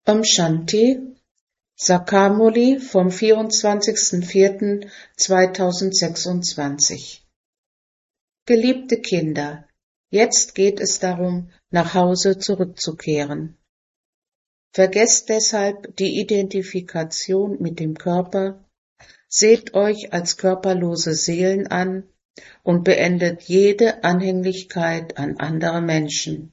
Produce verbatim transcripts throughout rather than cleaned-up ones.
Om Shanti, Sakamuli vom vierundzwanzigsten vierten zweitausendsechsundzwanzig. Geliebte Kinder, jetzt geht es darum, nach Hause zurückzukehren. Vergesst deshalb die Identifikation mit dem Körper, seht euch als körperlose Seelen an und beendet jede Anhänglichkeit an andere Menschen.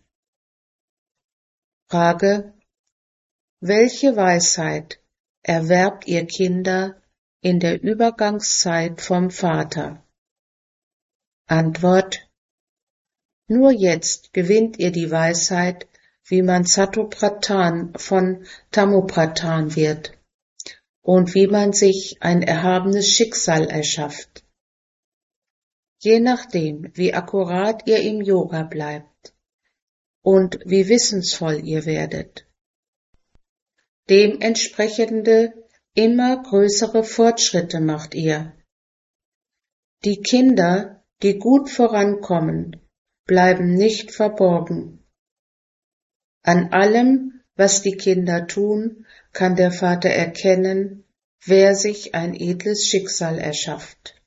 Frage: Welche Weisheit erwerbt ihr Kinder in der Übergangszeit vom Vater? Antwort: Nur jetzt gewinnt ihr die Weisheit, wie man Satopradhan von Tamopradhan wird und wie man sich ein erhabenes Schicksal erschafft. Je nachdem, wie akkurat ihr im Yoga bleibt und wie wissensvoll ihr werdet, dementsprechende immer größere Fortschritte macht ihr. Die Kinder, die gut vorankommen, bleiben nicht verborgen. An allem, was die Kinder tun, kann der Vater erkennen, wer sich ein edles Schicksal erschafft.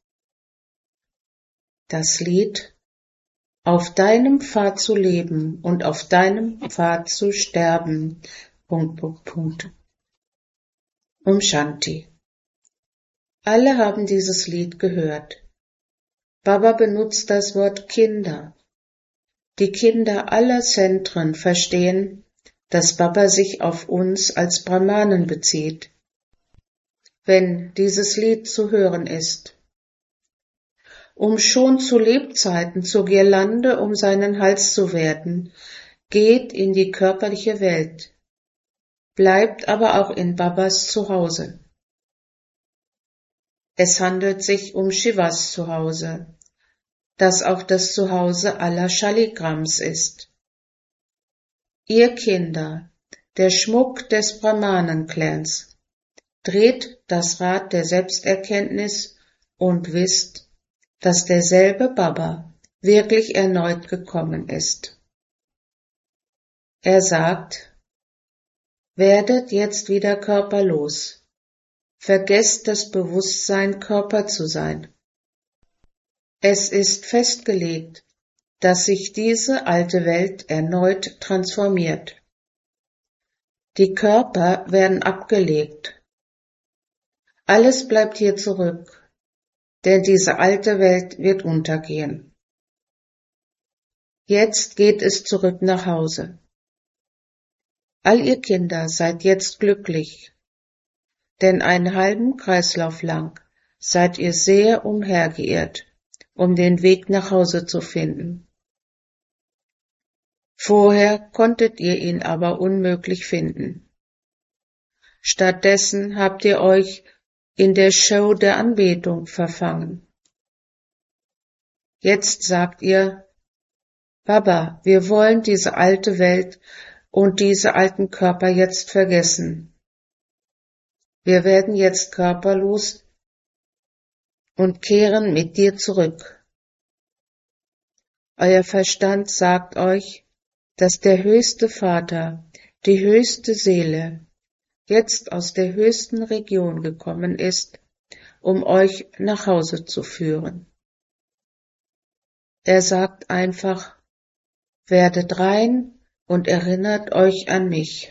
Das Lied Auf deinem Pfad zu leben und auf deinem Pfad zu sterben. Punkt, Punkt, Punkt. Om Shanti. Alle haben dieses Lied gehört. Baba benutzt das Wort Kinder. Die Kinder aller Zentren verstehen, dass Baba sich auf uns als Brahmanen bezieht, wenn dieses Lied zu hören ist. Um schon zu Lebzeiten zur Girlande um seinen Hals zu werden, geht in die körperliche Welt, bleibt aber auch in Babas Zuhause. Es handelt sich um Shivas Zuhause, das auch das Zuhause aller Shaligrams ist. Ihr Kinder, der Schmuck des Brahmanen-Clans, dreht das Rad der Selbsterkenntnis und wisst, dass derselbe Baba wirklich erneut gekommen ist. Er sagt: Werdet jetzt wieder körperlos, vergesst das Bewusstsein, Körper zu sein. Es ist festgelegt, dass sich diese alte Welt erneut transformiert. Die Körper werden abgelegt. Alles bleibt hier zurück, denn diese alte Welt wird untergehen. Jetzt geht es zurück nach Hause. All ihr Kinder seid jetzt glücklich, denn einen halben Kreislauf lang seid ihr sehr umhergeirrt, um den Weg nach Hause zu finden. Vorher konntet ihr ihn aber unmöglich finden. Stattdessen habt ihr euch in der Show der Anbetung verfangen. Jetzt sagt ihr: Baba, wir wollen diese alte Welt und diese alten Körper jetzt vergessen. Wir werden jetzt körperlos und kehren mit dir zurück. Euer Verstand sagt euch, dass der höchste Vater, die höchste Seele, jetzt aus der höchsten Region gekommen ist, um euch nach Hause zu führen. Er sagt einfach: Werdet rein und erinnert euch an mich.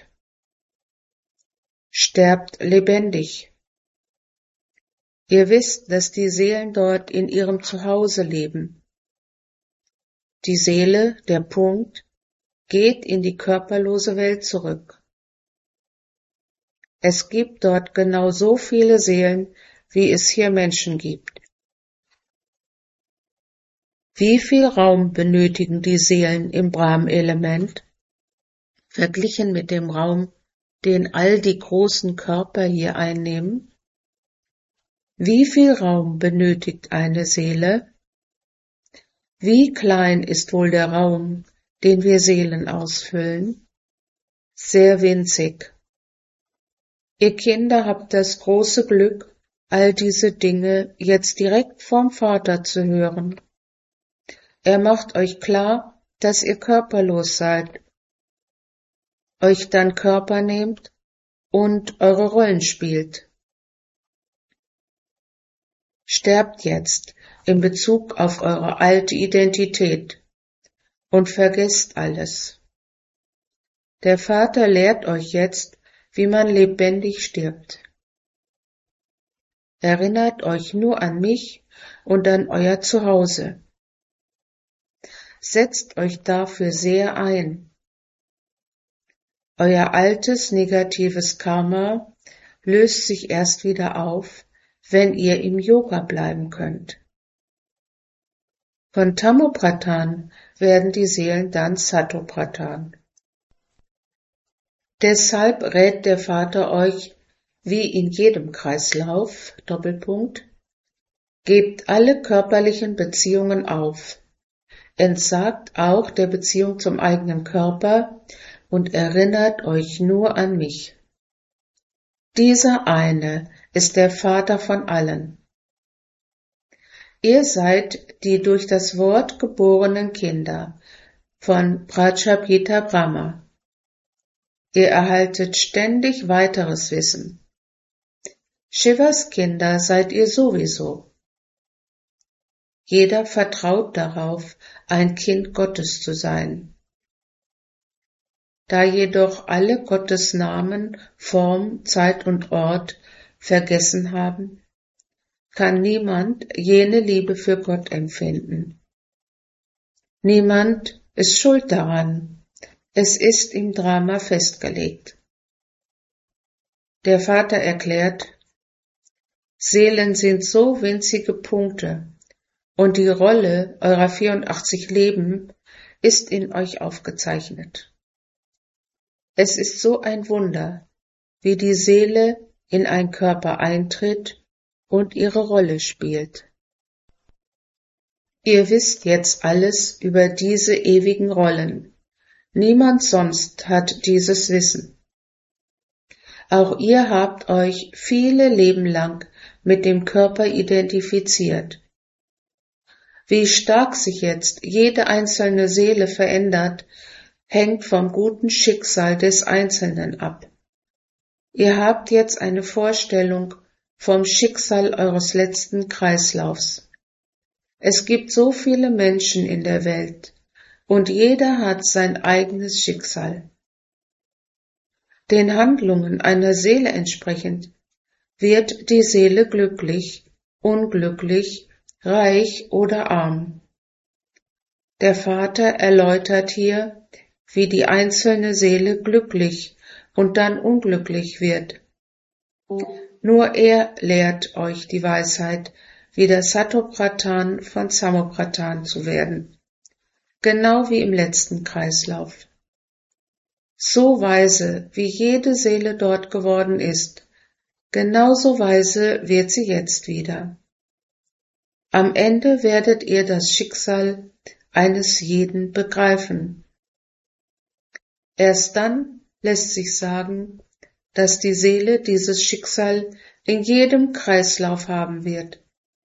Sterbt lebendig. Ihr wisst, dass die Seelen dort in ihrem Zuhause leben. Die Seele, der Punkt, geht in die körperlose Welt zurück. Es gibt dort genau so viele Seelen, wie es hier Menschen gibt. Wie viel Raum benötigen die Seelen im Brahm-Element, verglichen mit dem Raum, den all die großen Körper hier einnehmen? Wie viel Raum benötigt eine Seele? Wie klein ist wohl der Raum, den wir Seelen ausfüllen? Sehr winzig. Ihr Kinder habt das große Glück, all diese Dinge jetzt direkt vom Vater zu hören. Er macht euch klar, dass ihr körperlos seid, euch dann Körper nehmt und eure Rollen spielt. Sterbt jetzt in Bezug auf eure alte Identität und vergesst alles. Der Vater lehrt euch jetzt, wie man lebendig stirbt. Erinnert euch nur an mich und an euer Zuhause. Setzt euch dafür sehr ein. Euer altes negatives Karma löst sich erst wieder auf, wenn ihr im Yoga bleiben könnt. Von Tamopradhan werden die Seelen dann Satopradhan. Deshalb rät der Vater euch, wie in jedem Kreislauf, Doppelpunkt, gebt alle körperlichen Beziehungen auf, entsagt auch der Beziehung zum eigenen Körper und erinnert euch nur an mich. Dieser eine ist der Vater von allen. Ihr seid die durch das Wort geborenen Kinder von Prajapita Brahma. Ihr erhaltet ständig weiteres Wissen. Shivas Kinder seid ihr sowieso. Jeder vertraut darauf, ein Kind Gottes zu sein. Da jedoch alle Gottes Namen, Form, Zeit und Ort vergessen haben, kann niemand jene Liebe für Gott empfinden. Niemand ist schuld daran. Es ist im Drama festgelegt. Der Vater erklärt, Seelen sind so winzige Punkte und die Rolle eurer vierundachtzig Leben ist in euch aufgezeichnet. Es ist so ein Wunder, wie die Seele in einen Körper eintritt und ihre Rolle spielt. Ihr wisst jetzt alles über diese ewigen Rollen. Niemand sonst hat dieses Wissen. Auch ihr habt euch viele Leben lang mit dem Körper identifiziert. Wie stark sich jetzt jede einzelne Seele verändert, hängt vom guten Schicksal des Einzelnen ab. Ihr habt jetzt eine Vorstellung vom Schicksal eures letzten Kreislaufs. Es gibt so viele Menschen in der Welt, und jeder hat sein eigenes Schicksal. Den Handlungen einer Seele entsprechend wird die Seele glücklich, unglücklich, reich oder arm. Der Vater erläutert hier, wie die einzelne Seele glücklich und dann unglücklich wird. Nur er lehrt euch die Weisheit, wieder Satopradhan von Samopradhan zu werden. Genau wie im letzten Kreislauf. So weise, wie jede Seele dort geworden ist, genauso weise wird sie jetzt wieder. Am Ende werdet ihr das Schicksal eines jeden begreifen. Erst dann lässt sich sagen, dass die Seele dieses Schicksal in jedem Kreislauf haben wird.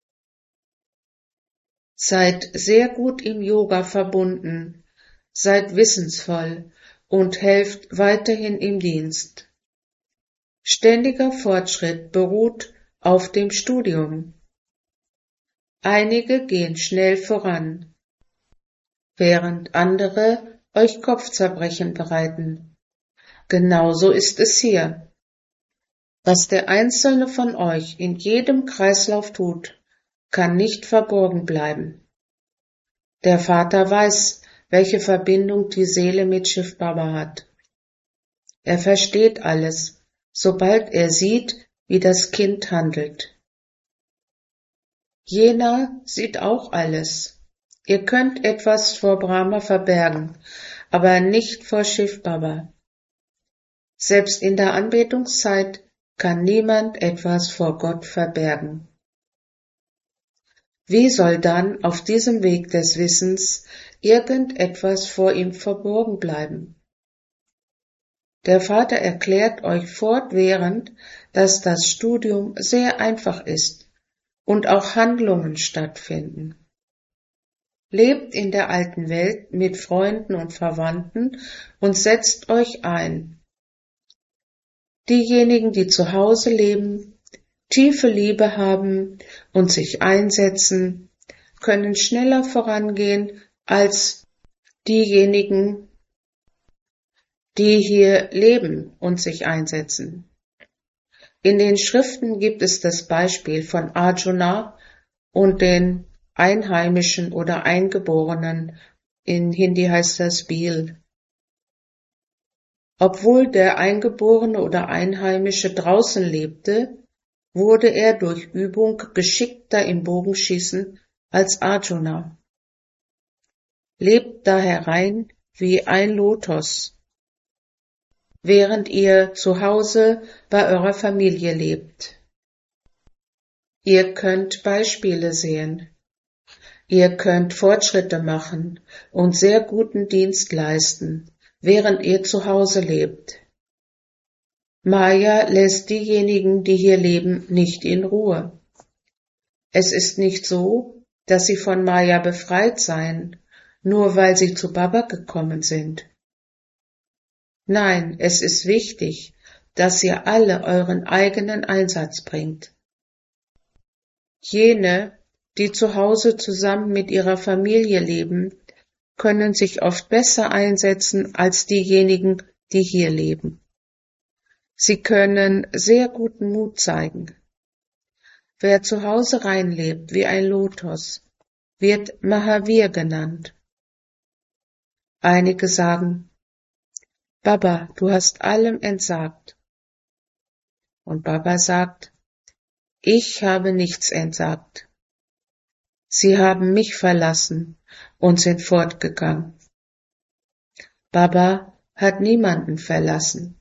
Seid sehr gut im Yoga verbunden, seid wissensvoll und helft weiterhin im Dienst. Ständiger Fortschritt beruht auf dem Studium. Einige gehen schnell voran, während andere euch Kopfzerbrechen bereiten. Genauso ist es hier. Was der Einzelne von euch in jedem Kreislauf tut, kann nicht verborgen bleiben. Der Vater weiß, welche Verbindung die Seele mit Shiv Baba hat. Er versteht alles, sobald er sieht, wie das Kind handelt. Jener sieht auch alles. Ihr könnt etwas vor Brahma verbergen, aber nicht vor Shiv Baba. Selbst in der Anbetungszeit kann niemand etwas vor Gott verbergen. Wie soll dann auf diesem Weg des Wissens irgendetwas vor ihm verborgen bleiben? Der Vater erklärt euch fortwährend, dass das Studium sehr einfach ist und auch Handlungen stattfinden. Lebt in der alten Welt mit Freunden und Verwandten und setzt euch ein. Diejenigen, die zu Hause leben, tiefe Liebe haben und sich einsetzen, können schneller vorangehen als diejenigen, die hier leben und sich einsetzen. In den Schriften gibt es das Beispiel von Arjuna und den Einheimischen oder Eingeborenen. In Hindi heißt das Bhil. Obwohl der Eingeborene oder Einheimische draußen lebte, wurde er durch Übung geschickter im Bogenschießen als Arjuna. Lebt daher rein wie ein Lotus, während ihr zu Hause bei eurer Familie lebt. Ihr könnt Beispiele sehen. Ihr könnt Fortschritte machen und sehr guten Dienst leisten, während ihr zu Hause lebt. Maya lässt diejenigen, die hier leben, nicht in Ruhe. Es ist nicht so, dass sie von Maya befreit seien, nur weil sie zu Baba gekommen sind. Nein, es ist wichtig, dass ihr alle euren eigenen Einsatz bringt. Jene, die zu Hause zusammen mit ihrer Familie leben, können sich oft besser einsetzen als diejenigen, die hier leben. Sie können sehr guten Mut zeigen. Wer zu Hause reinlebt wie ein Lotus, wird Mahavir genannt. Einige sagen, Baba, du hast allem entsagt. Und Baba sagt, ich habe nichts entsagt. Sie haben mich verlassen und sind fortgegangen. Baba hat niemanden verlassen,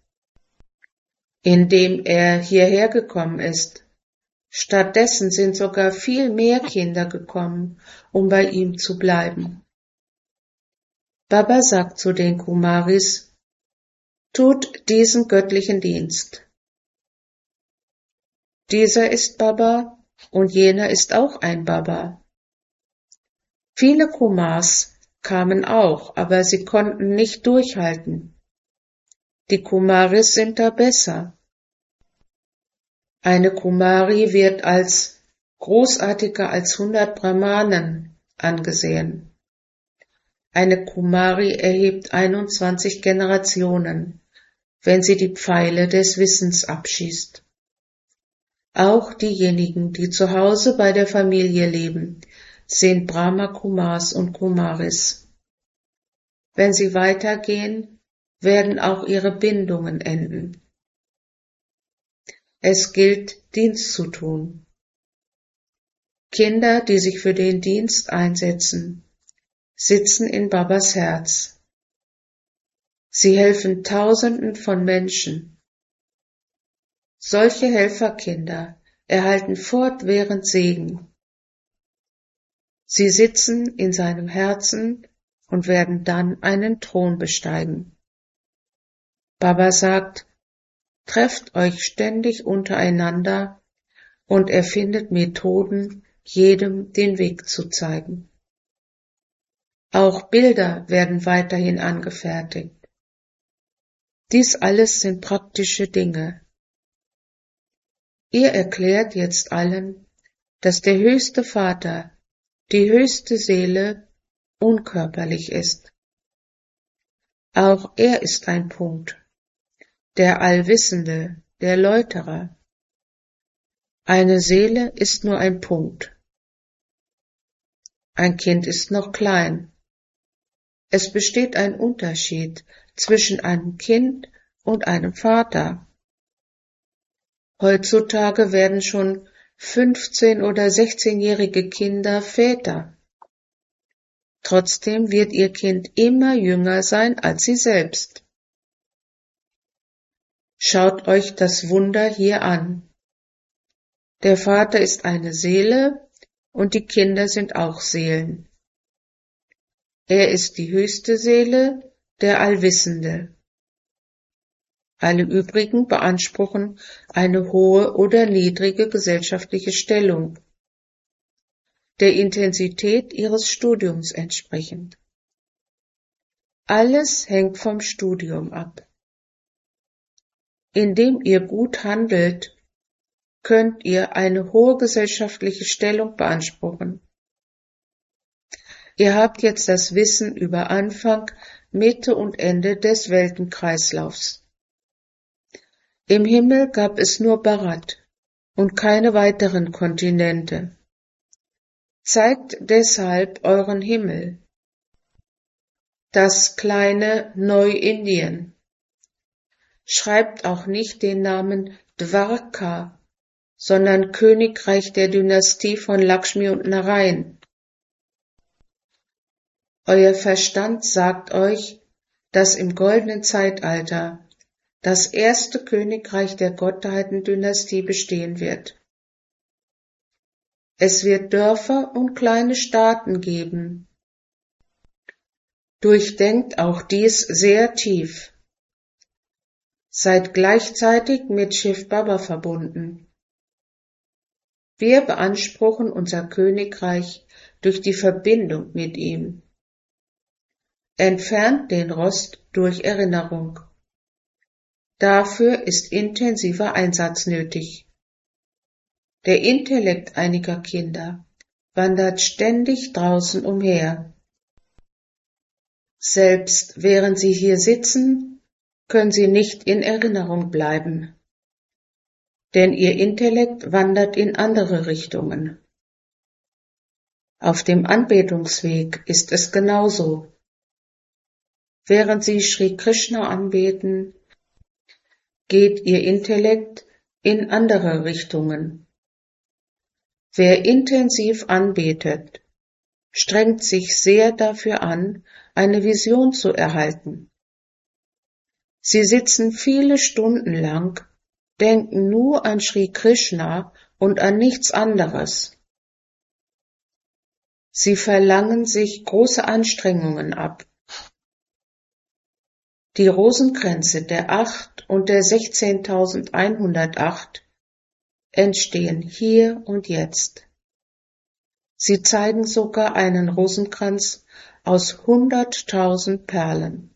indem er hierher gekommen ist. Stattdessen sind sogar viel mehr Kinder gekommen, um bei ihm zu bleiben. Baba sagt zu den Kumaris, tut diesen göttlichen Dienst. Dieser ist Baba und jener ist auch ein Baba. Viele Kumars kamen auch, aber sie konnten nicht durchhalten. Die Kumaris sind da besser. Eine Kumari wird als großartiger als hundert Brahmanen angesehen. Eine Kumari erhebt einundzwanzig Generationen, wenn sie die Pfeile des Wissens abschießt. Auch diejenigen, die zu Hause bei der Familie leben, sind Brahma Kumars und Kumaris. Wenn sie weitergehen, werden auch ihre Bindungen enden. Es gilt, Dienst zu tun. Kinder, die sich für den Dienst einsetzen, sitzen in Babas Herz. Sie helfen Tausenden von Menschen. Solche Helferkinder erhalten fortwährend Segen. Sie sitzen in seinem Herzen und werden dann einen Thron besteigen. Baba sagt, trefft euch ständig untereinander und erfindet Methoden, jedem den Weg zu zeigen. Auch Bilder werden weiterhin angefertigt. Dies alles sind praktische Dinge. Ihr erklärt jetzt allen, dass der höchste Vater, die höchste Seele, unkörperlich ist. Auch er ist ein Punkt, der Allwissende, der Läuterer. Eine Seele ist nur ein Punkt. Ein Kind ist noch klein. Es besteht ein Unterschied zwischen einem Kind und einem Vater. Heutzutage werden schon fünfzehn- oder sechzehnjährige Kinder Väter. Trotzdem wird ihr Kind immer jünger sein als sie selbst. Schaut euch das Wunder hier an. Der Vater ist eine Seele und die Kinder sind auch Seelen. Er ist die höchste Seele, der Allwissende. Alle übrigen beanspruchen eine hohe oder niedrige gesellschaftliche Stellung, der Intensität ihres Studiums entsprechend. Alles hängt vom Studium ab. Indem ihr gut handelt, könnt ihr eine hohe gesellschaftliche Stellung beanspruchen. Ihr habt jetzt das Wissen über Anfang, Mitte und Ende des Weltenkreislaufs. Im Himmel gab es nur Bharat und keine weiteren Kontinente. Zeigt deshalb euren Himmel, das kleine Neu-Indien. Schreibt auch nicht den Namen Dwarka, sondern Königreich der Dynastie von Lakshmi und Narayan. Euer Verstand sagt euch, dass im goldenen Zeitalter das erste Königreich der Gottheiten-Dynastie bestehen wird. Es wird Dörfer und kleine Staaten geben. Durchdenkt auch dies sehr tief. Seid gleichzeitig mit Shiv Baba verbunden. Wir beanspruchen unser Königreich durch die Verbindung mit ihm. Entfernt den Rost durch Erinnerung. Dafür ist intensiver Einsatz nötig. Der Intellekt einiger Kinder wandert ständig draußen umher. Selbst während sie hier sitzen, können sie nicht in Erinnerung bleiben, denn ihr Intellekt wandert in andere Richtungen. Auf dem Anbetungsweg ist es genauso. Während sie Sri Krishna anbeten, geht ihr Intellekt in andere Richtungen. Wer intensiv anbetet, strengt sich sehr dafür an, eine Vision zu erhalten. Sie sitzen viele Stunden lang, denken nur an Sri Krishna und an nichts anderes. Sie verlangen sich große Anstrengungen ab. Die Rosenkränze der acht und der sechzehntausendeinhundertacht entstehen hier und jetzt. Sie zeigen sogar einen Rosenkranz aus hunderttausend Perlen.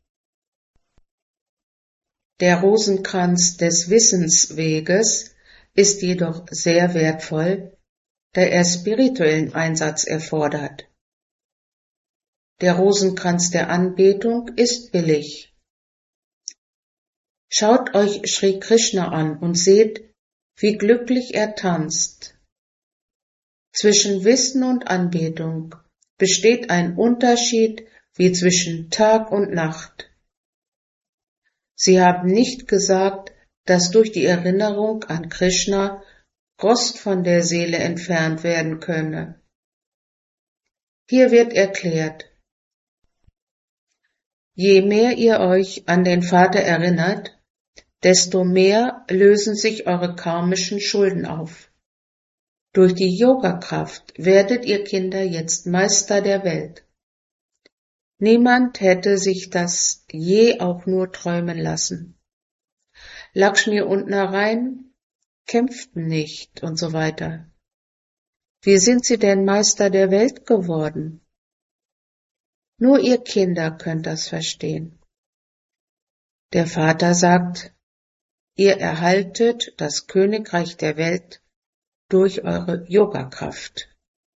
Der Rosenkranz des Wissensweges ist jedoch sehr wertvoll, da er spirituellen Einsatz erfordert. Der Rosenkranz der Anbetung ist billig. Schaut euch Sri Krishna an und seht, wie glücklich er tanzt. Zwischen Wissen und Anbetung besteht ein Unterschied wie zwischen Tag und Nacht. Sie haben nicht gesagt, dass durch die Erinnerung an Krishna Rost von der Seele entfernt werden könne. Hier wird erklärt, je mehr ihr euch an den Vater erinnert, desto mehr lösen sich eure karmischen Schulden auf. Durch die Yoga-Kraft werdet ihr Kinder jetzt Meister der Welt. Niemand hätte sich das je auch nur träumen lassen. Lakshmi und Narayan kämpften nicht und so weiter. Wie sind sie denn Meister der Welt geworden? Nur ihr Kinder könnt das verstehen. Der Vater sagt, ihr erhaltet das Königreich der Welt durch eure Yoga-Kraft.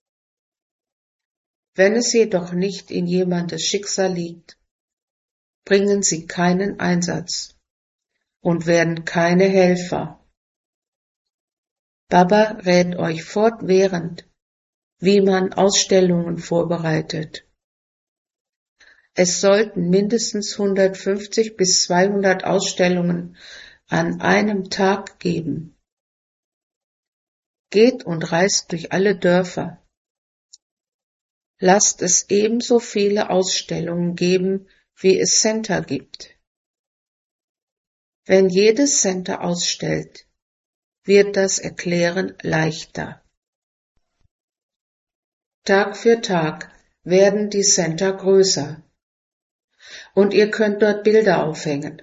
Wenn es jedoch nicht in jemandes Schicksal liegt, bringen sie keinen Einsatz und werden keine Helfer. Baba rät euch fortwährend, wie man Ausstellungen vorbereitet. Es sollten mindestens hundertfünfzig bis zweihundert Ausstellungen an einem Tag geben. Geht und reist durch alle Dörfer. Lasst es ebenso viele Ausstellungen geben, wie es Center gibt. Wenn jedes Center ausstellt, wird das Erklären leichter. Tag für Tag werden die Center größer und ihr könnt dort Bilder aufhängen.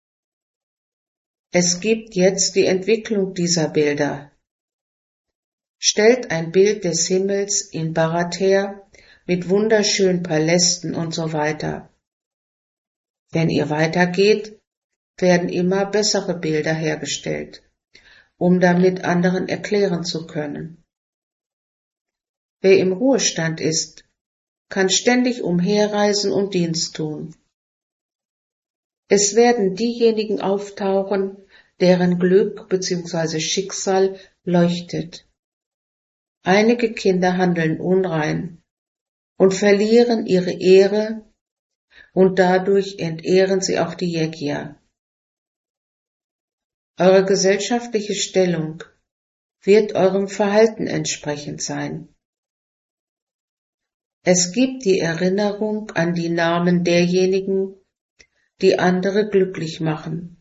Es gibt jetzt die Entwicklung dieser Bilder. Stellt ein Bild des Himmels in Bharat her, mit wunderschönen Palästen und so weiter. Wenn ihr weitergeht, werden immer bessere Bilder hergestellt, um damit anderen erklären zu können. Wer im Ruhestand ist, kann ständig umherreisen und Dienst tun. Es werden diejenigen auftauchen, deren Glück bzw. Schicksal leuchtet. Einige Kinder handeln unrein und verlieren ihre Ehre und dadurch entehren sie auch die Yegya. Eure gesellschaftliche Stellung wird eurem Verhalten entsprechend sein. Es gibt die Erinnerung an die Namen derjenigen, die andere glücklich machen.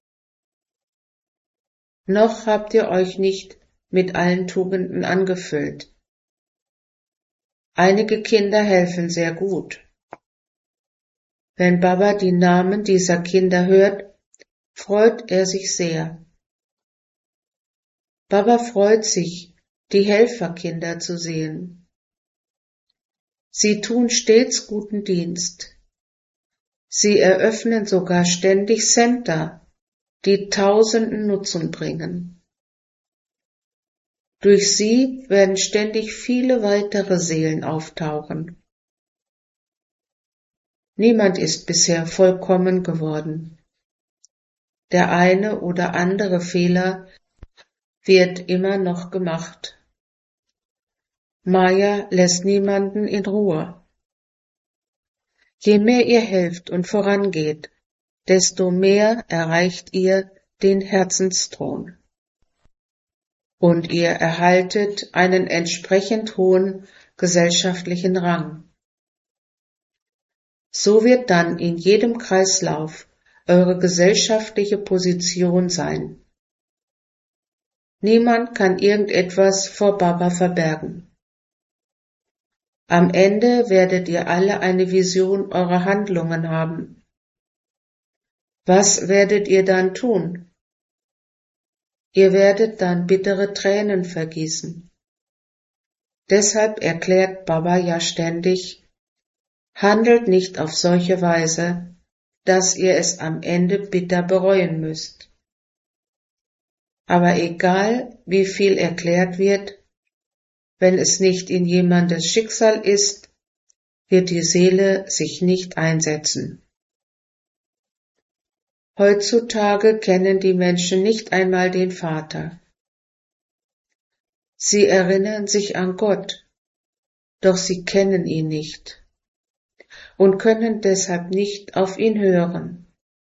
Noch habt ihr euch nicht mit allen Tugenden angefüllt. Einige Kinder helfen sehr gut. Wenn Baba die Namen dieser Kinder hört, freut er sich sehr. Baba freut sich, die Helferkinder zu sehen. Sie tun stets guten Dienst. Sie eröffnen sogar ständig Center, die Tausenden Nutzen bringen. Durch sie werden ständig viele weitere Seelen auftauchen. Niemand ist bisher vollkommen geworden. Der eine oder andere Fehler wird immer noch gemacht. Maya lässt niemanden in Ruhe. Je mehr ihr helft und vorangeht, desto mehr erreicht ihr den Herzensthron. Und ihr erhaltet einen entsprechend hohen gesellschaftlichen Rang. So wird dann in jedem Kreislauf eure gesellschaftliche Position sein. Niemand kann irgendetwas vor Baba verbergen. Am Ende werdet ihr alle eine Vision eurer Handlungen haben. Was werdet ihr dann tun? Ihr werdet dann bittere Tränen vergießen. Deshalb erklärt Baba ja ständig, handelt nicht auf solche Weise, dass ihr es am Ende bitter bereuen müsst. Aber egal, wie viel erklärt wird, wenn es nicht in jemandes Schicksal ist, wird die Seele sich nicht einsetzen. Heutzutage kennen die Menschen nicht einmal den Vater. Sie erinnern sich an Gott, doch sie kennen ihn nicht und können deshalb nicht auf ihn hören.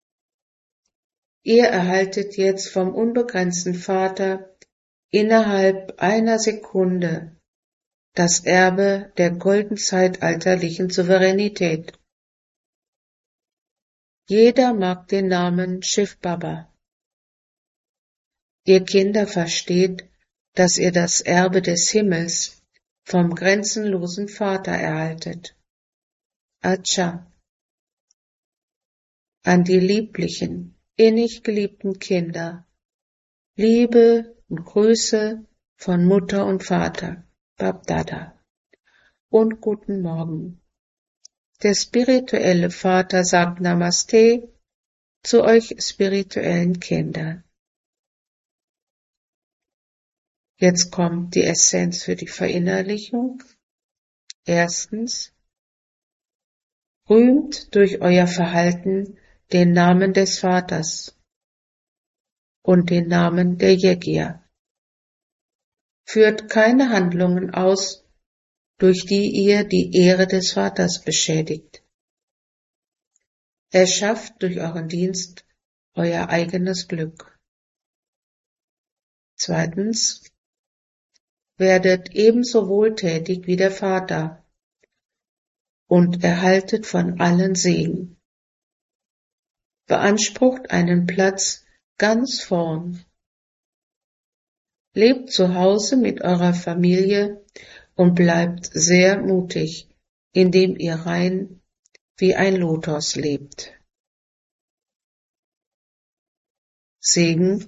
Ihr erhaltet jetzt vom unbegrenzten Vater innerhalb einer Sekunde das Erbe der goldenzeitalterlichen Souveränität. Jeder mag den Namen Shiv Baba. Ihr Kinder versteht, dass ihr das Erbe des Himmels vom grenzenlosen Vater erhaltet. Acha. An die lieblichen, innig geliebten Kinder, Liebe und Grüße von Mutter und Vater, Babdada, und guten Morgen. Der spirituelle Vater sagt Namaste zu euch spirituellen Kindern. Jetzt kommt die Essenz für die Verinnerlichung. Erstens, rühmt durch euer Verhalten den Namen des Vaters und den Namen der Yegya. Führt keine Handlungen aus, durch die ihr die Ehre des Vaters beschädigt. Erschafft durch euren Dienst euer eigenes Glück. Zweitens, werdet ebenso wohltätig wie der Vater und erhaltet von allen Segen. Beansprucht einen Platz ganz vorn. Lebt zu Hause mit eurer Familie und bleibt sehr mutig, indem ihr rein wie ein Lotus lebt. Segen.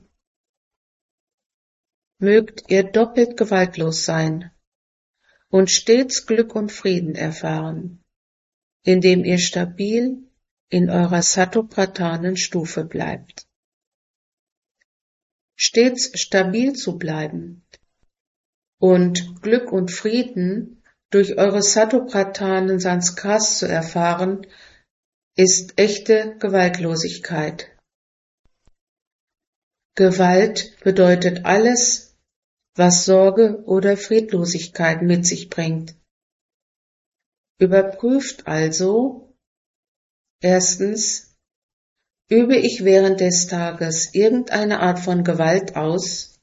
Mögt ihr doppelt gewaltlos sein und stets Glück und Frieden erfahren, indem ihr stabil in eurer Satopradhanen-Stufe bleibt. Stets stabil zu bleiben und Glück und Frieden durch eure Satopradhanen-Sanskars zu erfahren, ist echte Gewaltlosigkeit. Gewalt bedeutet alles, was Sorge oder Friedlosigkeit mit sich bringt. Überprüft also: Erstens, übe ich während des Tages irgendeine Art von Gewalt aus?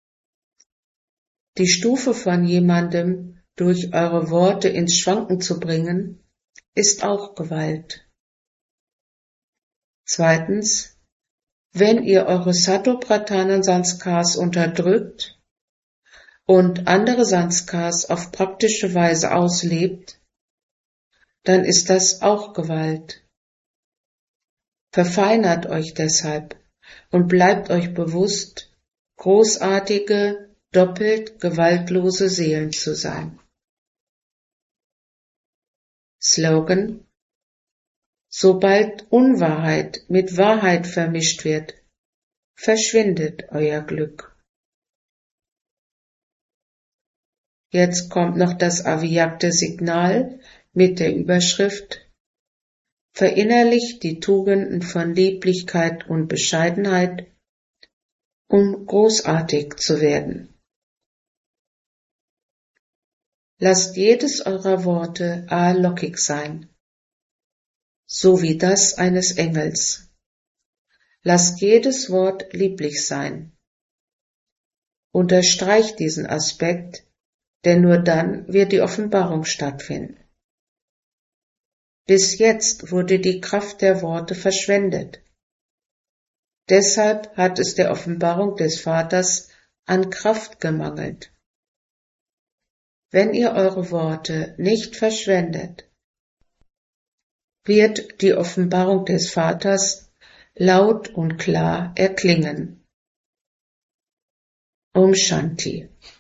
Die Stufe von jemandem durch eure Worte ins Schwanken zu bringen, ist auch Gewalt. Zweitens, wenn ihr eure Satopradhanen-Sanskars unterdrückt und andere Sanskars auf praktische Weise auslebt, dann ist das auch Gewalt. Verfeinert euch deshalb und bleibt euch bewusst, großartige, doppelt gewaltlose Seelen zu sein. Slogan: Sobald Unwahrheit mit Wahrheit vermischt wird, verschwindet euer Glück. Jetzt kommt noch das Avyakta Signal mit der Überschrift: Verinnerlicht die Tugenden von Lieblichkeit und Bescheidenheit, um großartig zu werden. Lasst jedes eurer Worte alockig sein, so wie das eines Engels. Lasst jedes Wort lieblich sein. Unterstreicht diesen Aspekt, denn nur dann wird die Offenbarung stattfinden. Bis jetzt wurde die Kraft der Worte verschwendet. Deshalb hat es der Offenbarung des Vaters an Kraft gemangelt. Wenn ihr eure Worte nicht verschwendet, wird die Offenbarung des Vaters laut und klar erklingen. Om Shanti.